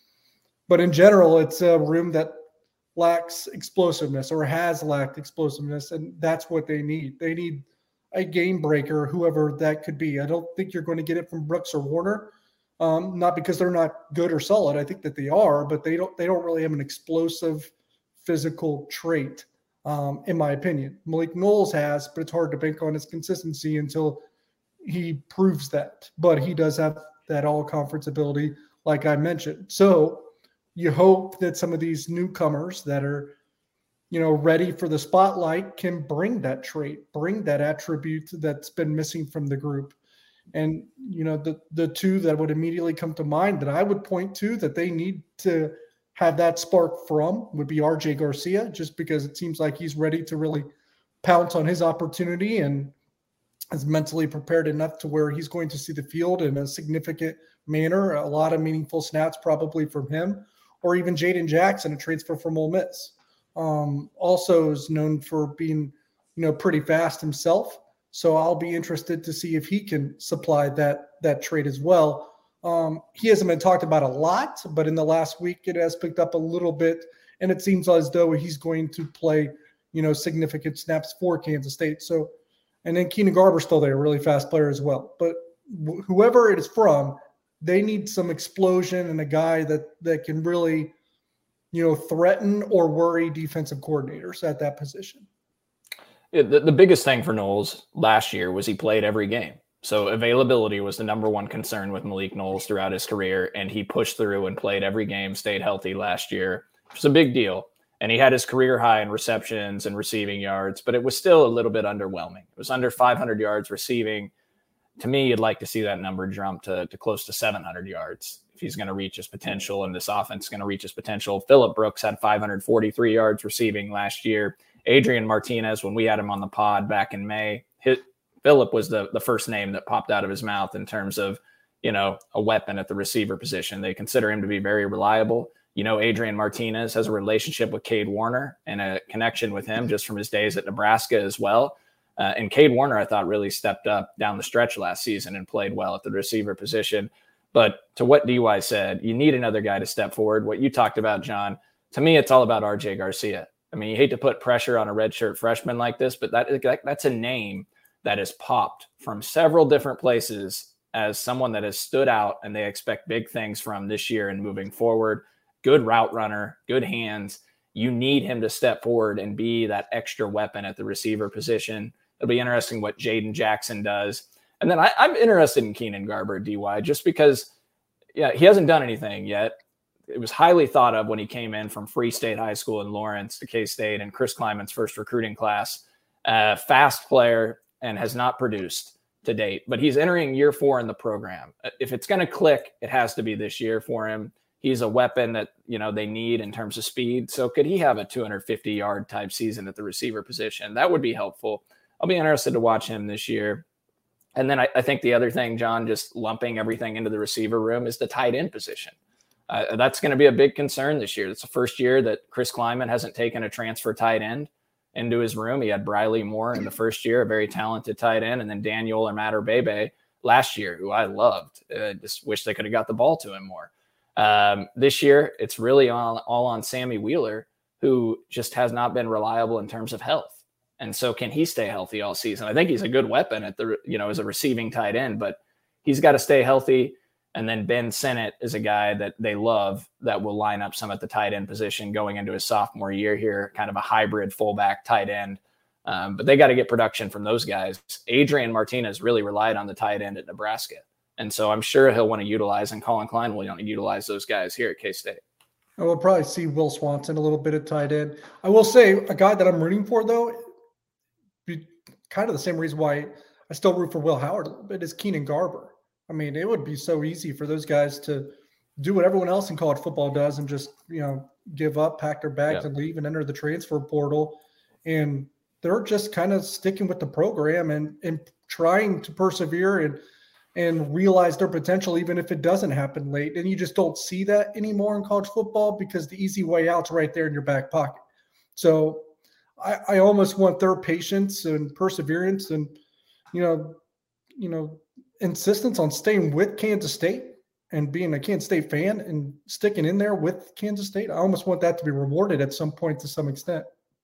But in general, it's a room that lacks explosiveness or has lacked explosiveness, and that's what they need. They need a game breaker, whoever that could be. I don't think you're going to get it from Brooks or Warner, um, not because they're not good or solid. I think that they are, but they don't. They don't really have an explosive physical trait, um, in my opinion. Malik Knowles has, but it's hard to bank on his consistency until he proves that. But he does have that all-conference ability, like I mentioned. So you hope that some of these newcomers that are, you know, ready for the spotlight can bring that trait, bring that attribute that's been missing from the group. And, you know, the the two that would immediately come to mind that I would point to that they need to have that spark from would be R J Garcia, just because it seems like he's ready to really pounce on his opportunity and is mentally prepared enough to where he's going to see the field in a significant manner, a lot of meaningful snaps probably from him, or even Jaden Jackson, a transfer from Ole Miss. Um, also is known for being, you know, pretty fast himself. So I'll be interested to see if he can supply that, that trait as well. Um, he hasn't been talked about a lot, but in the last week it has picked up a little bit, and it seems as though he's going to play, you know, significant snaps for Kansas State. So, and then Keenan Garber's still there, a really fast player as well. But wh- whoever it is from, they need some explosion and a guy that that can really, you know, threaten or worry defensive coordinators at that position. Yeah, the, the biggest thing for Knowles last year was he played every game. So availability was the number one concern with Malik Knowles throughout his career, and he pushed through and played every game, stayed healthy last year. It was a big deal. And he had his career high in receptions and receiving yards, but it was still a little bit underwhelming. It was under five hundred yards receiving. To me, you'd like to see that number jump to, to close to seven hundred yards if he's going to reach his potential, and this offense is going to reach his potential. Phillip Brooks had five hundred forty-three yards receiving last year. Adrian Martinez, when we had him on the pod back in May, hit, Phillip was the, the first name that popped out of his mouth in terms of, you know, a weapon at the receiver position. They consider him to be very reliable. You know, Adrian Martinez has a relationship with Cade Warner and a connection with him just from his days at Nebraska as well. Uh, and Cade Warner, I thought, really stepped up down the stretch last season and played well at the receiver position. But to what D Y said, you need another guy to step forward. What you talked about, John, to me, it's all about R J Garcia. I mean, you hate to put pressure on a redshirt freshman like this, but that, that that's a name that has popped from several different places as someone that has stood out and they expect big things from this year and moving forward. Good route runner, good hands. You need him to step forward and be that extra weapon at the receiver position. It'll be interesting what Jaden Jackson does. And then I, I'm interested in Keenan Garber, D Y, just because, yeah, he hasn't done anything yet. It was highly thought of when he came in from Free State High School in Lawrence to K-State and Chris Kleiman's first recruiting class. Uh, fast player and has not produced to date, but he's entering year four in the program. If it's going to click, it has to be this year for him. He's a weapon that, you know, they need in terms of speed. So could he have a two hundred fifty yard type season at the receiver position? That would be helpful. I'll be interested to watch him this year. And then I, I think the other thing, John, just lumping everything into the receiver room, is the tight end position. Uh, that's going to be a big concern this year. It's the first year that Chris Klieman hasn't taken a transfer tight end into his room. He had Briley Moore in the first year, a very talented tight end, and then Daniel or Matt Urbebe last year, who I loved. I just wish they could have got the ball to him more. Um, this year, it's really all, all on Sammy Wheeler, who just has not been reliable in terms of health. And so can he stay healthy all season? I think he's a good weapon at the, you know, as a receiving tight end, but he's got to stay healthy. And then Ben Sinnott is a guy that they love that will line up some at the tight end position going into his sophomore year here, kind of a hybrid fullback tight end. Um, but they got to get production from those guys. Adrian Martinez really relied on the tight end at Nebraska. And so I'm sure he'll want to utilize, and Colin Klein will want to utilize those guys here at K-State. I will probably see Will Swanson a little bit at tight end. I will say a guy that I'm rooting for, though, be kind of the same reason why I still root for Will Howard a little bit, is Keenan Garber. I mean, it would be so easy for those guys to do what everyone else in college football does and just, you know, give up, pack their bags yeah. and leave and enter the transfer portal. And they're just kind of sticking with the program and, and trying to persevere and, and realize their potential, even if it doesn't happen late. And you just don't see that anymore in college football because the easy way out's right there in your back pocket. So I, I almost want their patience and perseverance and, you know, you know, insistence on staying with Kansas State and being a Kansas State fan and sticking in there with Kansas State. I almost want that to be rewarded at some point to some extent.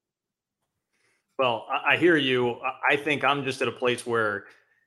Well, I hear you. I think I'm just at a place where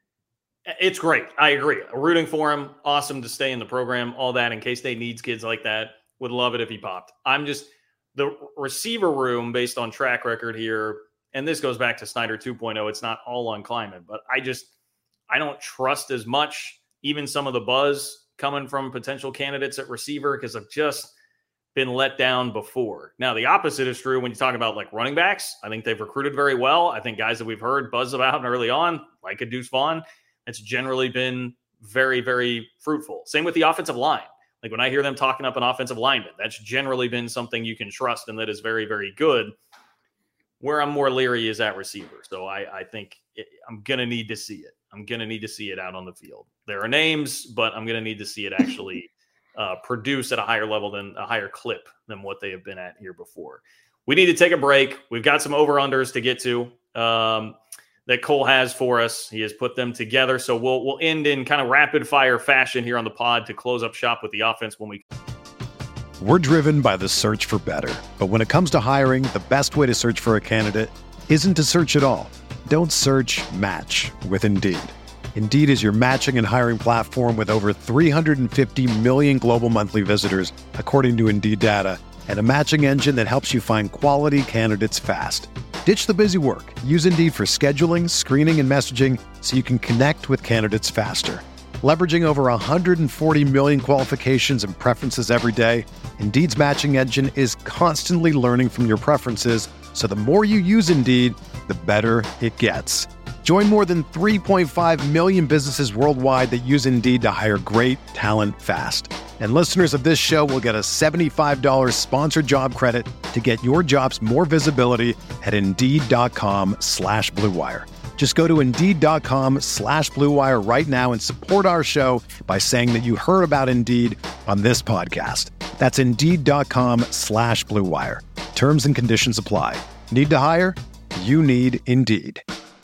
it's great. I agree. Rooting for him. Awesome to stay in the program, all that. In case they needs kids like that, would love it if he popped. I'm just the receiver room based on track record here. And this goes back to Snyder two point oh. It's not all on Klieman, but I just, I don't trust as much, even some of the buzz coming from potential candidates at receiver, because I've just been let down before. Now, the opposite is true when you talk about like running backs. I think they've recruited very well. I think guys that we've heard buzz about early on, like a Deuce Vaughn, it's generally been very, very fruitful. Same with the offensive line. Like when I hear them talking up an offensive lineman, that's generally been something you can trust and that is very, very good. Where I'm more leery is at receiver. So I, I think it, I'm going to need to see it. I'm going to need to see it out on the field. There are names, but I'm going to need to see it actually uh, produce at a higher level than a higher clip than what they have been at here before. We need to take a break. We've got some over-unders to get to um, that Cole has for us. He has put them together. So we'll we'll end in kind of rapid fire fashion here on the pod to close up shop with the offense when we. We're driven by the search for better. But when it comes to hiring, the best way to search for a candidate isn't to search at all. Don't search, match with Indeed. Indeed is your matching and hiring platform with over three hundred fifty million global monthly visitors, according to Indeed data, and a matching engine that helps you find quality candidates fast. Ditch the busy work. Use Indeed for scheduling, screening, and messaging so you can connect with candidates faster. Leveraging over one hundred forty million qualifications and preferences every day, Indeed's matching engine is constantly learning from your preferences, so the more you use Indeed, the better it gets. Join more than three point five million businesses worldwide that use Indeed to hire great talent fast. And listeners of this show will get a seventy-five dollars sponsored job credit to get your jobs more visibility at Indeed.com slash Blue Wire. Just go to Indeed.com slash Blue Wire right now and support our show by saying that you heard about Indeed on this podcast. That's Indeed.com slash Blue Wire. Terms and conditions apply. Need to hire? You need Indeed.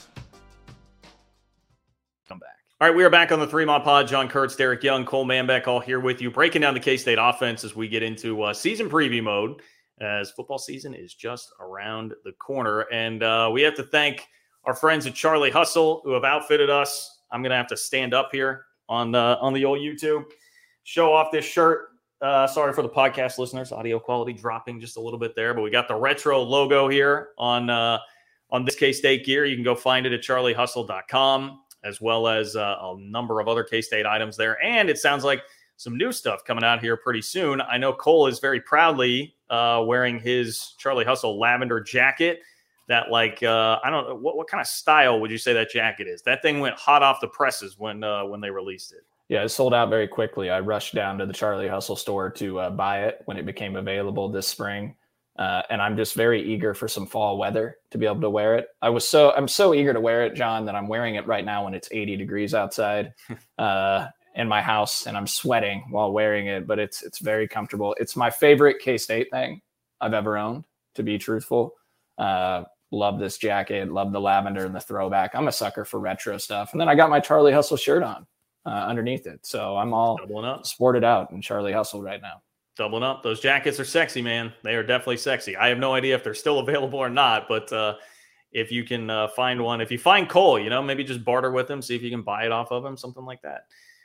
Come back. All right, we are back on the Three Mod Pod. John Kurtz, Derek Young, Cole Manbeck, all here with you, breaking down the K-State offense as we get into uh, season preview mode, as football season is just around the corner. And uh, we have to thank our friends at Charlie Hustle who have outfitted us. I'm going to have to stand up here on the, on the old YouTube, show off this shirt. Uh, sorry for the podcast listeners, audio quality dropping just a little bit there, but we got the retro logo here on uh, on this K-State gear. You can go find it at charlie hustle dot com, as well as uh, a number of other K-State items there. And it sounds like some new stuff coming out here pretty soon. I know Cole is very proudly uh, wearing his Charlie Hustle lavender jacket. That like, uh, I don't know, what, what kind of style would you say that jacket is? That thing went hot off the presses when uh, when they released it. Yeah, it sold out very quickly. I rushed down to the Charlie Hustle store to uh, buy it when it became available this spring. Uh, and I'm just very eager for some fall weather to be able to wear it. I was so I'm so eager to wear it, John, that I'm wearing it right now when it's eighty degrees outside uh, in my house, and I'm sweating while wearing it. But it's it's very comfortable. It's my favorite K-State thing I've ever owned, to be truthful. Uh, love this jacket. Love the lavender and the throwback. I'm a sucker for retro stuff. And then I got my Charlie Hustle shirt on uh, underneath it, so I'm all sported out in Charlie Hustle right now. Doubling up. Those jackets are sexy, man. They are definitely sexy. I have no idea if they're still available or not, but uh, if you can uh, find one, if you find Cole, you know, maybe just barter with him, see if you can buy it off of him, something like that.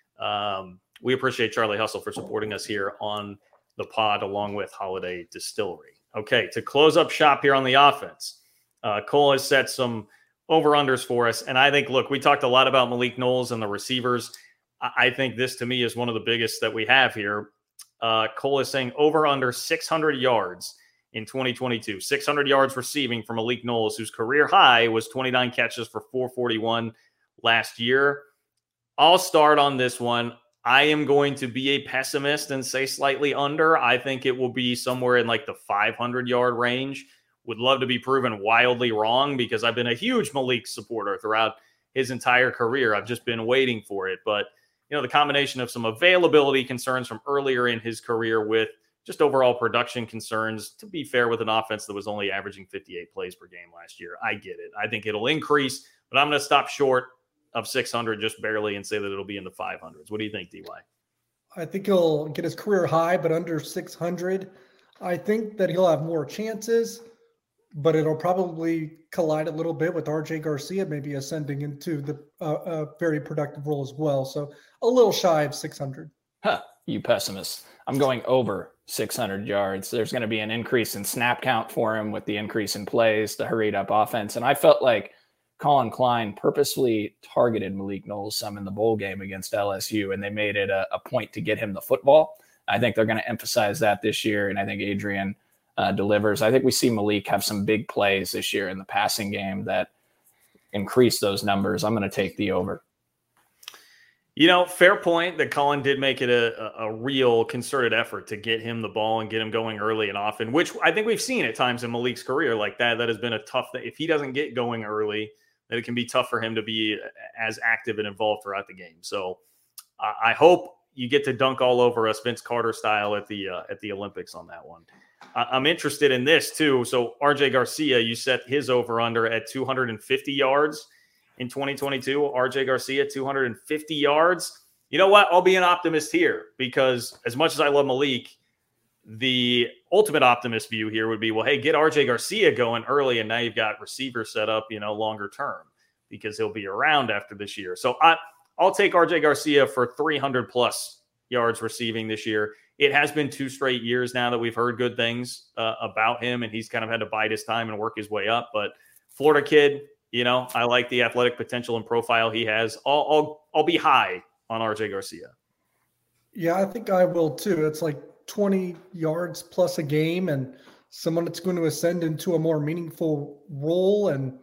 Um, we appreciate Charlie Hustle for supporting us here on the pod, along with Holiday Distillery. Okay, to close up shop here on the offense, uh, Cole has set some over-unders for us, and I think, look, we talked a lot about Malik Knowles and the receivers. I, I think this, to me, is one of the biggest that we have here. Uh, Cole is saying over under six hundred yards in twenty twenty-two. six hundred yards receiving from Malik Knowles, whose career high was twenty-nine catches for four forty-one last year. I'll start on this one. I am going to be a pessimist and say slightly under. I think it will be somewhere in like the five hundred yard range. Would love to be proven wildly wrong because I've been a huge Malik supporter throughout his entire career. I've just been waiting for it. But you know, the combination of some availability concerns from earlier in his career with just overall production concerns, to be fair, with an offense that was only averaging fifty-eight plays per game last year. I get it. I think it'll increase, but I'm going to stop short of six hundred just barely and say that it'll be in the five hundreds. What do you think, D Y? I think he'll get his career high, but under six hundred. I think that he'll have more chances, but it'll probably collide a little bit with R J Garcia, maybe ascending into the uh, a very productive role as well. So a little shy of six hundred. Huh, you pessimist. I'm going over six hundred yards. There's going to be an increase in snap count for him with the increase in plays, the hurried up offense. And I felt like Colin Klein purposefully targeted Malik Knowles some in the bowl game against L S U, and they made it a, a point to get him the football. I think they're going to emphasize that this year, and I think Adrian Uh, delivers. I think we see Malik have some big plays this year in the passing game that increase those numbers. I'm going to take the over. You know, fair point that Colin did make it a, a real concerted effort to get him the ball and get him going early and often, which I think we've seen at times in Malik's career like that. That has been a tough thing. If he doesn't get going early, that it can be tough for him to be as active and involved throughout the game. So uh, I hope you get to dunk all over us Vince Carter style at the uh, at the Olympics on that one. I'm interested in this too. So R J Garcia, you set his over under at two hundred fifty yards in twenty twenty-two. R J Garcia, two hundred fifty yards. You know what? I'll be an optimist here because as much as I love Malik, the ultimate optimist view here would be, well, hey, get R J Garcia going early. And now you've got receivers set up, you know, longer term because he'll be around after this year. So I, I'll take R J Garcia for three hundred plus yards receiving this year. It has been two straight years now that we've heard good things uh, about him, and he's kind of had to bide his time and work his way up. But Florida kid, you know, I like the athletic potential and profile he has. I'll I'll, I'll be high on R J Garcia. Yeah, I think I will too. It's like twenty yards plus a game, and someone that's going to ascend into a more meaningful role, and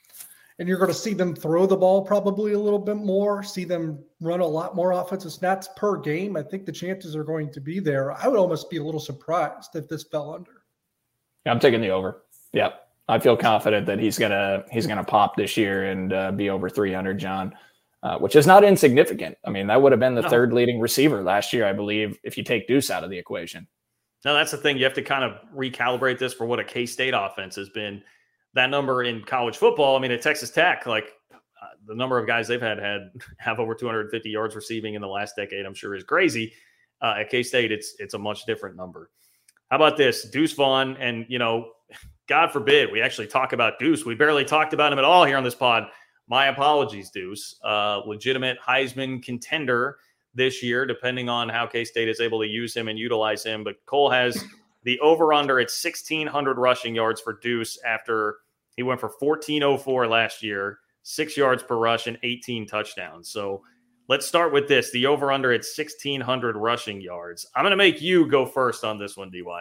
and you're going to see them throw the ball probably a little bit more, see them run a lot more offensive snaps per game. I think the chances are going to be there. I would almost be a little surprised if this fell under. Yeah, I'm taking the over. Yeah, I feel confident that he's gonna he's gonna pop this year and uh, be over three hundred, John, uh, which is not insignificant. I mean, that would have been the no. third leading receiver last year, I believe, if you take Deuce out of the equation. No, that's the thing. You have to kind of recalibrate this for what a K-State offense has been. That number in college football, I mean, at Texas Tech, like uh, the number of guys they've had had have over two hundred fifty yards receiving in the last decade, I'm sure is crazy. Uh, at K-State, it's it's a much different number. How about this? Deuce Vaughn, and, you know, God forbid we actually talk about Deuce. We barely talked about him at all here on this pod. My apologies, Deuce. Uh, legitimate Heisman contender this year, depending on how K-State is able to use him and utilize him. But Cole has the over-under at sixteen hundred rushing yards for Deuce after he went for fourteen oh four last year, six yards per rush and eighteen touchdowns. So let's start with this. The over-under at sixteen hundred rushing yards. I'm going to make you go first on this one, D Y.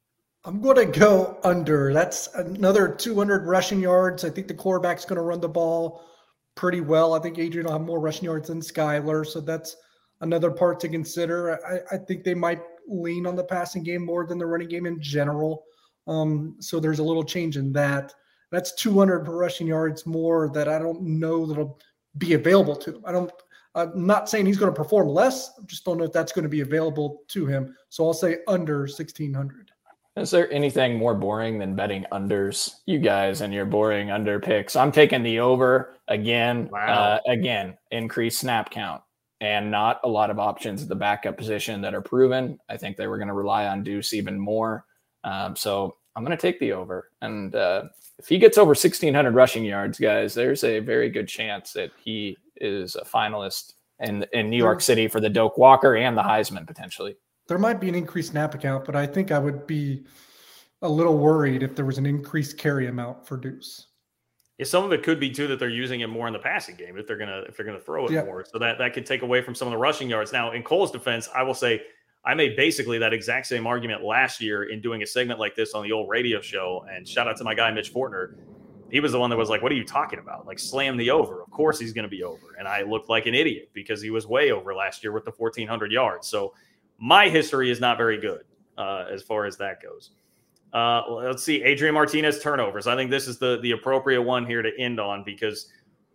I'm going to go under. That's another two hundred rushing yards. I think the quarterback's going to run the ball pretty well. I think Adrian will have more rushing yards than Skyler, so that's another part to consider. I, I think they might lean on the passing game more than the running game in general. Um, so there's a little change in that. That's two hundred rushing yards more that I don't know that'll be available to him. I don't, I'm not saying he's going to perform less. I just don't know if that's going to be available to him. So I'll say under sixteen hundred. Is there anything more boring than betting unders? You guys and your boring under picks. I'm taking the over again. Wow. Uh, again, increased snap count and not a lot of options at the backup position that are proven. I think they were going to rely on Deuce even more. Um, so I'm going to take the over. And uh, if he gets over sixteen hundred rushing yards, guys, there's a very good chance that he is a finalist in, in New York City for the Doak Walker and the Heisman potentially. There might be an increased snap account, but I think I would be a little worried if there was an increased carry amount for Deuce. Yeah, some of it could be too that they're using it more in the passing game if they're gonna if they're gonna throw it yeah. more. So that that could take away from some of the rushing yards. Now, in Cole's defense, I will say I made basically that exact same argument last year in doing a segment like this on the old radio show. And shout out to my guy Mitch Fortner. He was the one that was like, "What are you talking about? Like, slam the over. Of course he's going to be over." And I looked like an idiot because he was way over last year with the fourteen hundred yards. So my history is not very good uh, as far as that goes. Uh, let's see, Adrian Martinez turnovers. I think this is the the appropriate one here to end on, because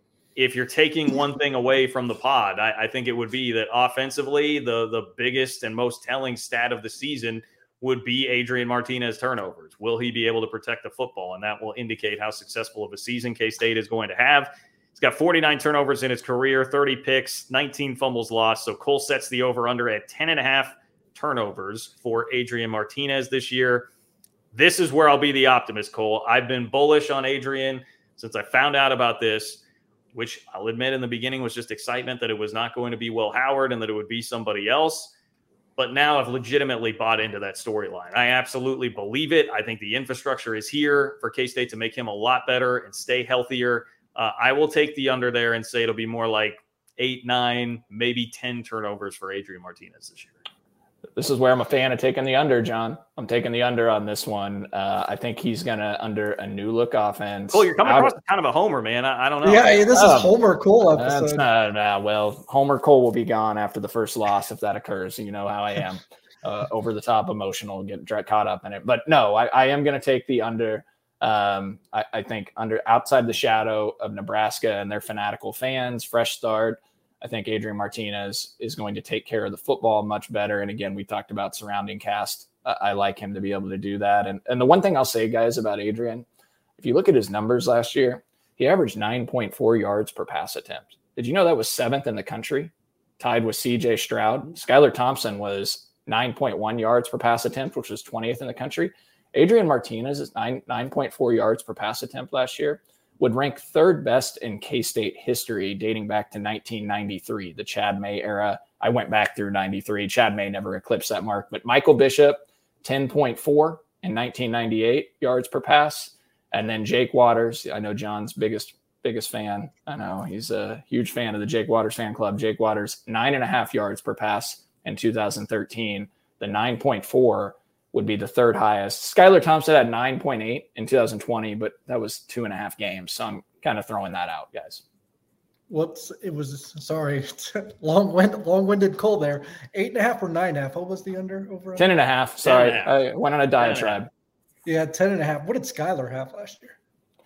if you're taking one thing away from the pod, I, I think it would be that offensively, the the biggest and most telling stat of the season would be Adrian Martinez turnovers. Will he be able to protect the football? And that will indicate how successful of a season K-State is going to have. He's got forty-nine turnovers in his career, thirty picks, nineteen fumbles lost. So Cole sets the over-under at ten and a half turnovers for Adrian Martinez this year. This is where I'll be the optimist, Cole. I've been bullish on Adrian since I found out about this, which I'll admit in the beginning was just excitement that it was not going to be Will Howard and that it would be somebody else. But now I've legitimately bought into that storyline. I absolutely believe it. I think the infrastructure is here for K-State to make him a lot better and stay healthier. Uh, I will take the under there and say it'll be more like eight, nine, maybe ten turnovers for Adrian Martinez this year. This is where I'm a fan of taking the under, John. I'm taking the under on this one. Uh, I think he's going to under a new look offense. Cole, you're coming Out across of, kind of a homer, man. I, I don't know. Yeah, this um, is Homer Cole episode. That's not, nah, well, Homer Cole will be gone after the first loss if that occurs. You know how I am. Uh, over the top emotional, get caught up in it. But no, I, I am going to take the under. Um, I, I think under outside the shadow of Nebraska and their fanatical fans, fresh start. I think Adrian Martinez is going to take care of the football much better. And again, we talked about surrounding cast. Uh, I like him to be able to do that. And, and the one thing I'll say, guys, about Adrian, if you look at his numbers last year, he averaged nine point four yards per pass attempt. Did you know that was seventh in the country, tied with C J Stroud? Skylar Thompson was nine point one yards per pass attempt, which was twentieth in the country. Adrian Martinez is nine, nine point four yards per pass attempt last year, would rank third best in K-State history dating back to nineteen ninety-three, the Chad May era. I went back through ninety-three. Chad May never eclipsed that mark, but Michael Bishop, ten point four in nineteen ninety-eight yards per pass. And then Jake Waters, I know John's biggest biggest fan. I know he's a huge fan of the Jake Waters fan club. Jake Waters, nine and a half yards per pass in two thousand thirteen. The nine point four would be the third highest. Skylar Thompson had nine point eight in two thousand twenty, but that was two and a half games. So I'm kind of throwing that out, guys. Whoops. It was, sorry, long-winded, long-winded Cole there. Eight and a half or nine and a half. What was the under over? Ten and a half. Sorry. And a half. I went on a diatribe. Yeah, ten and a half. What did Skylar have last year?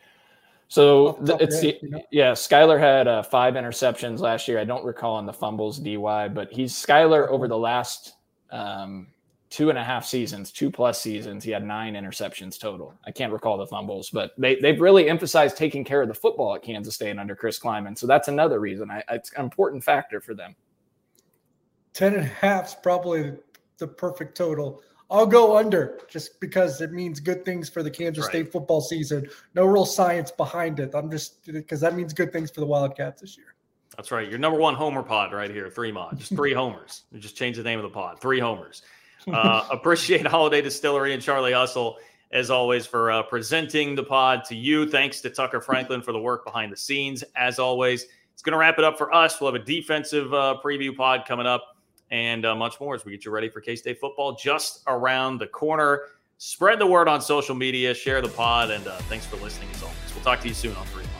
So th- it's head, you know? yeah, Skylar had uh, five interceptions last year. I don't recall on the fumbles D Y, but he's Skylar over the last um, two and a half seasons, two plus seasons. He had nine interceptions total. I can't recall the fumbles, but they they've really emphasized taking care of the football at Kansas State under Chris Kleiman. So that's another reason. I, it's an important factor for them. Ten and a half is probably the perfect total. I'll go under just because it means good things for the Kansas right. State football season. No real science behind it. I'm just because that means good things for the Wildcats this year. That's right. Your number one homer pod right here. Three mod, just three homers. You just change the name of the pod. Three homers. Uh, appreciate Holiday Distillery and Charlie Hustle, as always, for uh, presenting the pod to you. Thanks to Tucker Franklin for the work behind the scenes. As always, it's going to wrap it up for us. We'll have a defensive uh, preview pod coming up and uh, much more as we get you ready for K-State football just around the corner. Spread the word on social media, share the pod, and uh, thanks for listening as always. We'll talk to you soon on three.